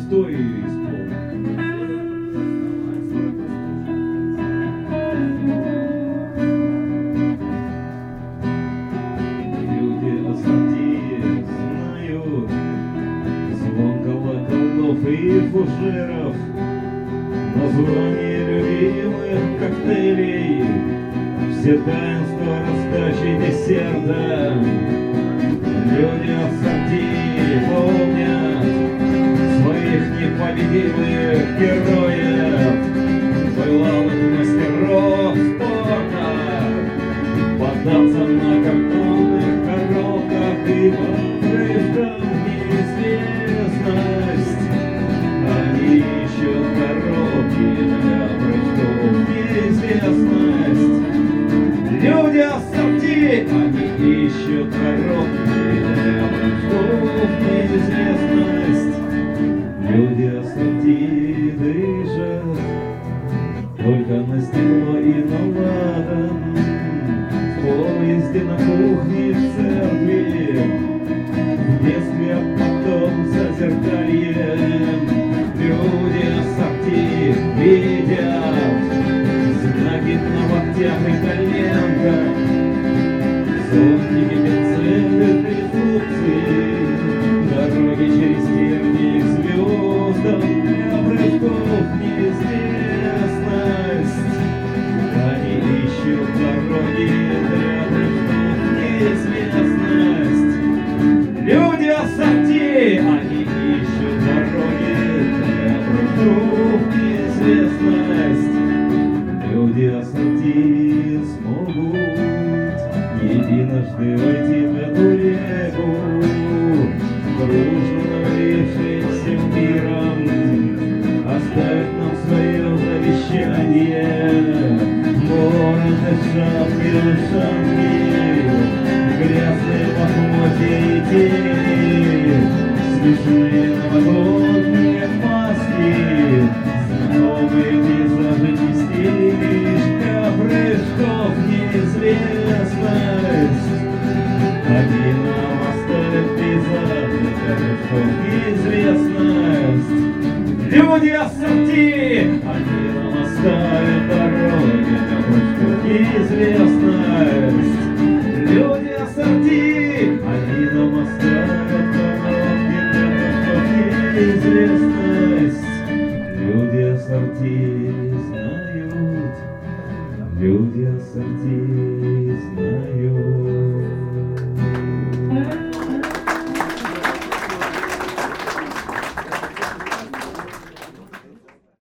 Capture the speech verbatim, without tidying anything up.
мечтой исполнить. Люди ассорти знают звон колоколов и фужеров, название любимых коктейлей, все таинства раздачи десерта. Люди ассорти помнят своих непобедимых героев, былалых мастеров спорта, податься на картонных коробках и попрыжкам в неизвестность. Они ищут дороги для прыжков в неизвестность. Люди ассорти, они ищут дороги для прыжков в неизвестность. Люди ассорти дышат только на стекло и на ладан, в поезде, на кухне, в церкви, в детстве, а потом за зеркальем. Люди ассорти видят знаки на локтях и коленках, зонтики, пинцеты, трезубцы, дороги через тернии к звездам для прыжков в неизвестность. Они ищут дороги для прыжков в неизвестность. Люди ассорти, они ищут дороги для прыжков в неизвестность. Люди ассорти смогут единожды войти в эту реку, дружно навалившимся миром, оставить нам свое завещание. Вороны, шапки, ушанки, грязные лохмотья и тени, смешные новогодние маски, знакомые пейзажи местечка прыжков в неизвестность. Они нам оставят пейзажи прыжков в неизвестность. Люди ассорти, они